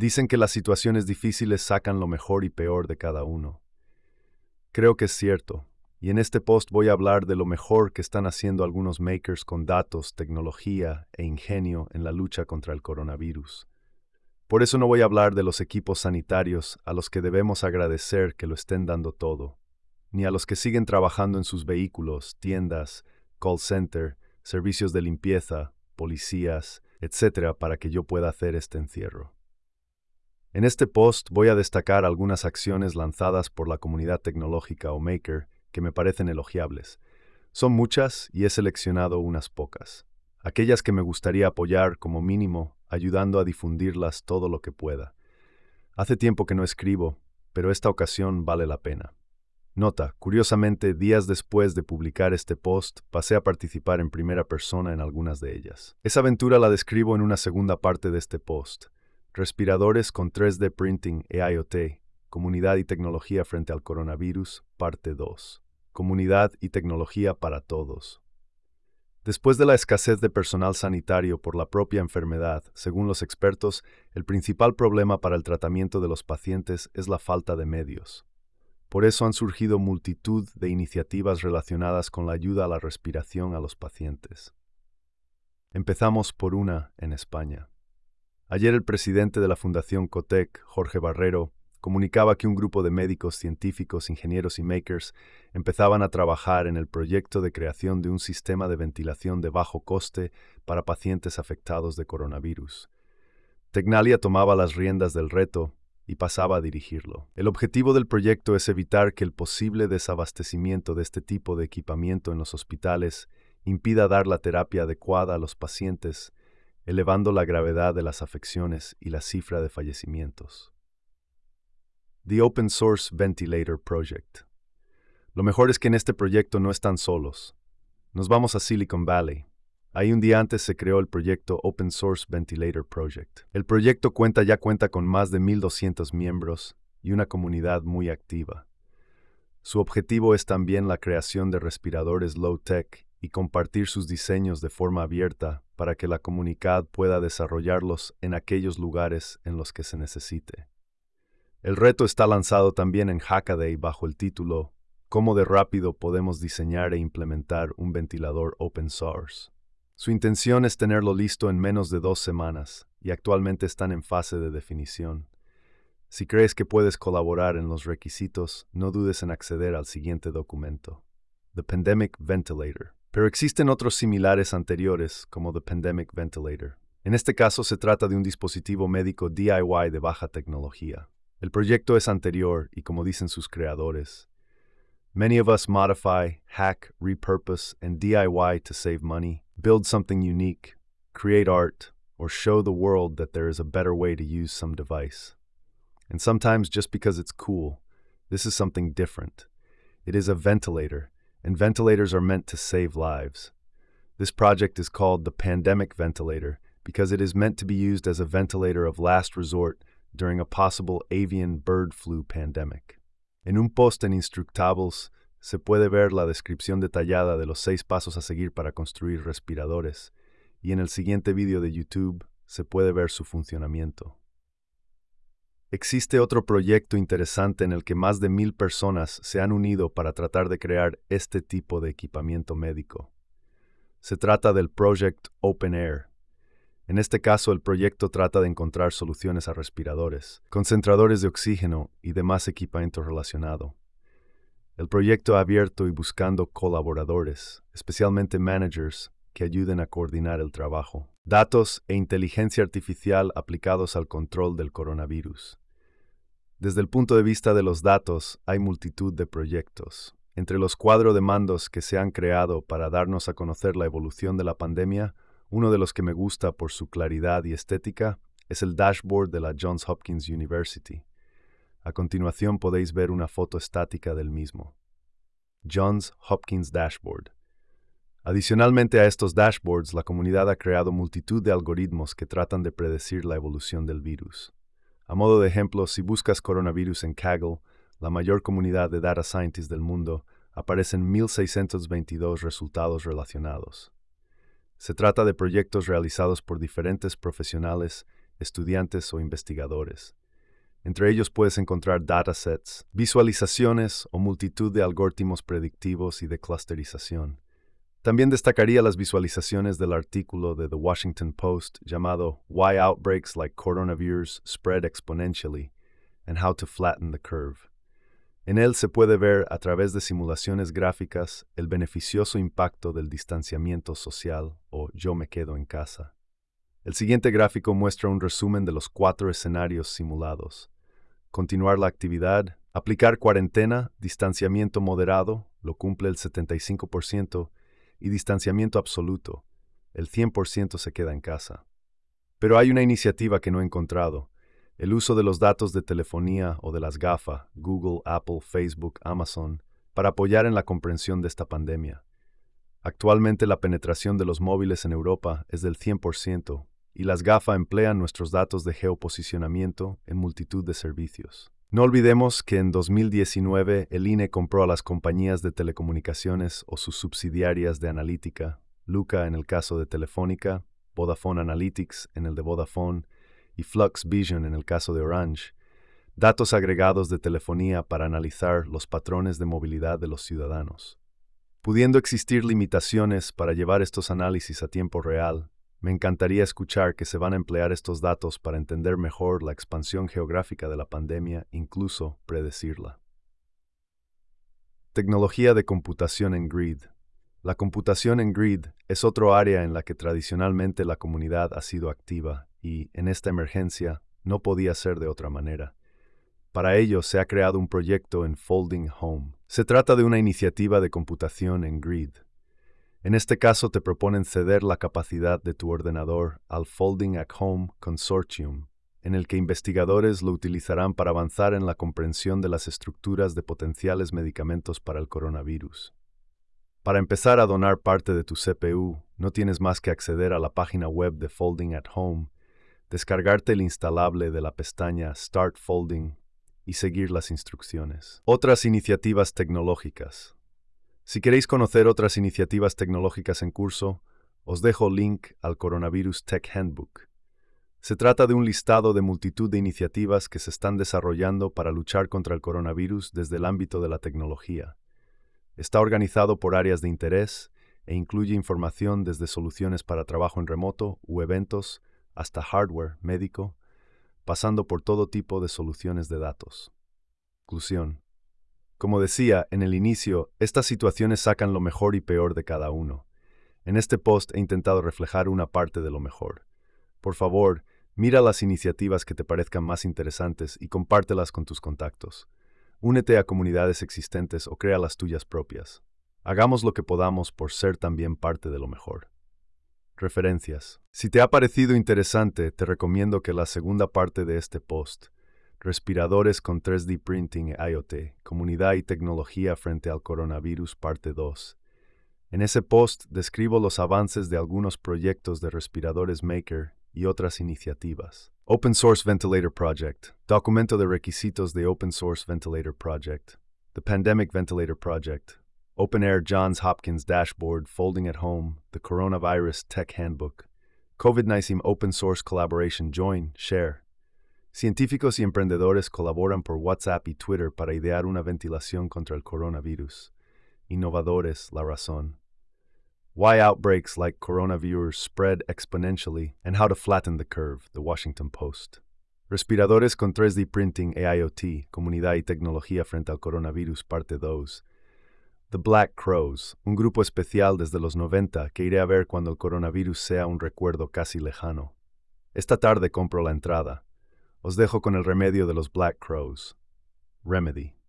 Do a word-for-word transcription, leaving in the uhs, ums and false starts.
Dicen que las situaciones difíciles sacan lo mejor y peor de cada uno. Creo que es cierto, y en este post voy a hablar de lo mejor que están haciendo algunos makers con datos, tecnología e ingenio en la lucha contra el coronavirus. Por eso no voy a hablar de los equipos sanitarios a los que debemos agradecer que lo estén dando todo, ni a los que siguen trabajando en sus vehículos, tiendas, call center, servicios de limpieza, policías, etcétera, para que yo pueda hacer este encierro. En este post voy a destacar algunas acciones lanzadas por la comunidad tecnológica o maker que me parecen elogiables. Son muchas y he seleccionado unas pocas. Aquellas que me gustaría apoyar como mínimo, ayudando a difundirlas todo lo que pueda. Hace tiempo que no escribo, pero esta ocasión vale la pena. Nota, curiosamente, días después de publicar este post, pasé a participar en primera persona en algunas de ellas. Esa aventura la describo en una segunda parte de este post. Respiradores con tres D Printing e IoT, Comunidad y Tecnología frente al Coronavirus, parte dos. Comunidad y tecnología para todos. Después de la escasez de personal sanitario por la propia enfermedad, según los expertos, el principal problema para el tratamiento de los pacientes es la falta de medios. Por eso han surgido multitud de iniciativas relacionadas con la ayuda a la respiración a los pacientes. Empezamos por una en España. Ayer el presidente de la Fundación Cotec, Jorge Barrero, comunicaba que un grupo de médicos, científicos, ingenieros y makers empezaban a trabajar en el proyecto de creación de un sistema de ventilación de bajo coste para pacientes afectados de coronavirus. Tecnalia tomaba las riendas del reto y pasaba a dirigirlo. El objetivo del proyecto es evitar que el posible desabastecimiento de este tipo de equipamiento en los hospitales impida dar la terapia adecuada a los pacientes, elevando la gravedad de las afecciones y la cifra de fallecimientos. The Open Source Ventilator Project. Lo mejor es que en este proyecto no están solos. Nos vamos a Silicon Valley. Ahí un día antes se creó el proyecto Open Source Ventilator Project. El proyecto cuenta ya cuenta con más de mil doscientos miembros y una comunidad muy activa. Su objetivo es también la creación de respiradores low-tech y compartir sus diseños de forma abierta para que la comunidad pueda desarrollarlos en aquellos lugares en los que se necesite. El reto está lanzado también en Hackaday bajo el título ¿Cómo de rápido podemos diseñar e implementar un ventilador open source? Su intención es tenerlo listo en menos de dos semanas y actualmente están en fase de definición. Si crees que puedes colaborar en los requisitos, no dudes en acceder al siguiente documento. The Pandemic Ventilator. Pero existen otros similares anteriores, como The Pandemic Ventilator. En este caso se trata de un dispositivo médico D I Y de baja tecnología. El proyecto es anterior y, como dicen sus creadores, many of us modify, hack, repurpose, and D I Y to save money, build something unique, create art, or show the world that there is a better way to use some device. And sometimes just because it's cool, this is something different. It is a ventilator, and ventilators are meant to save lives. This project is called the Pandemic Ventilator because it is meant to be used as a ventilator of last resort during a possible avian bird flu pandemic. En un post en Instructables se puede ver la descripción detallada de los seis pasos a seguir para construir respiradores, y en el siguiente vídeo de YouTube se puede ver su funcionamiento. Existe otro proyecto interesante en el que más de mil personas se han unido para tratar de crear este tipo de equipamiento médico. Se trata del Project Open Air. En este caso, el proyecto trata de encontrar soluciones a respiradores, concentradores de oxígeno y demás equipamiento relacionado. El proyecto ha abierto y buscando colaboradores, especialmente managers, que ayuden a coordinar el trabajo. Datos e inteligencia artificial aplicados al control del coronavirus. Desde el punto de vista de los datos, hay multitud de proyectos. Entre los cuadros de mandos que se han creado para darnos a conocer la evolución de la pandemia, uno de los que me gusta por su claridad y estética es el dashboard de la Johns Hopkins University. A continuación podéis ver una foto estática del mismo. Johns Hopkins Dashboard. Adicionalmente a estos dashboards, la comunidad ha creado multitud de algoritmos que tratan de predecir la evolución del virus. A modo de ejemplo, si buscas coronavirus en Kaggle, la mayor comunidad de data scientists del mundo, aparecen mil seiscientos veintidós resultados relacionados. Se trata de proyectos realizados por diferentes profesionales estudiantes o investigadores. Entre ellos puedes encontrar datasets, visualizaciones o multitud de algoritmos predictivos y de clusterización. También destacaría las visualizaciones del artículo de The Washington Post llamado Why Outbreaks Like Coronavirus Spread Exponentially and How to Flatten the Curve. En él se puede ver, a través de simulaciones gráficas, el beneficioso impacto del distanciamiento social o yo me quedo en casa. El siguiente gráfico muestra un resumen de los cuatro escenarios simulados. Continuar la actividad, aplicar cuarentena, distanciamiento moderado, lo cumple el setenta y cinco por ciento, y distanciamiento absoluto, el cien por ciento se queda en casa. Pero hay una iniciativa que no he encontrado, el uso de los datos de telefonía o de las GAFA, Google, Apple, Facebook, Amazon, para apoyar en la comprensión de esta pandemia. Actualmente la penetración de los móviles en Europa es del cien por ciento, y las GAFA emplean nuestros datos de geoposicionamiento en multitud de servicios. No olvidemos que en dos mil diecinueve el I N E compró a las compañías de telecomunicaciones o sus subsidiarias de analítica, Luca en el caso de Telefónica, Vodafone Analytics en el de Vodafone y Flux Vision en el caso de Orange, datos agregados de telefonía para analizar los patrones de movilidad de los ciudadanos. Pudiendo existir limitaciones para llevar estos análisis a tiempo real, me encantaría escuchar que se van a emplear estos datos para entender mejor la expansión geográfica de la pandemia, incluso predecirla. Tecnología de computación en grid. La computación en grid es otro área en la que tradicionalmente la comunidad ha sido activa y, en esta emergencia, no podía ser de otra manera. Para ello se ha creado un proyecto en Folding Home. Se trata de una iniciativa de computación en grid. En este caso te proponen ceder la capacidad de tu ordenador al Folding at Home Consortium, en el que investigadores lo utilizarán para avanzar en la comprensión de las estructuras de potenciales medicamentos para el coronavirus. Para empezar a donar parte de tu C P U, no tienes más que acceder a la página web de Folding at Home, descargarte el instalable de la pestaña Start Folding y seguir las instrucciones. Otras iniciativas tecnológicas. Si queréis conocer otras iniciativas tecnológicas en curso, os dejo link al Coronavirus Tech Handbook. Se trata de un listado de multitud de iniciativas que se están desarrollando para luchar contra el coronavirus desde el ámbito de la tecnología. Está organizado por áreas de interés e incluye información desde soluciones para trabajo en remoto u eventos hasta hardware médico, pasando por todo tipo de soluciones de datos. Conclusión. Como decía en el inicio, estas situaciones sacan lo mejor y peor de cada uno. En este post he intentado reflejar una parte de lo mejor. Por favor, mira las iniciativas que te parezcan más interesantes y compártelas con tus contactos. Únete a comunidades existentes o crea las tuyas propias. Hagamos lo que podamos por ser también parte de lo mejor. Referencias. Si te ha parecido interesante, te recomiendo que la segunda parte de este post, Respiradores con tres D Printing e IoT, Comunidad y Tecnología frente al Coronavirus, parte dos. En ese post describo los avances de algunos proyectos de respiradores Maker y otras iniciativas. Open Source Ventilator Project, documento de requisitos de Open Source Ventilator Project. The Pandemic Ventilator Project. Open Air Johns Hopkins Dashboard, Folding at Home, The Coronavirus Tech Handbook. COVID nineteen Open Source Collaboration, Join, Share. Científicos y emprendedores colaboran por WhatsApp y Twitter para idear una ventilación contra el coronavirus. Innovadores, La Razón. Why Outbreaks Like Coronavirus Spread Exponentially and How to Flatten the Curve, The Washington Post. Respiradores con tres D Printing e IoT, Comunidad y Tecnología frente al Coronavirus, parte dos. The Black Crows, un grupo especial desde los noventa que iré a ver cuando el coronavirus sea un recuerdo casi lejano. Esta tarde compro la entrada. Os dejo con el remedio de los Black Crows. Remedy.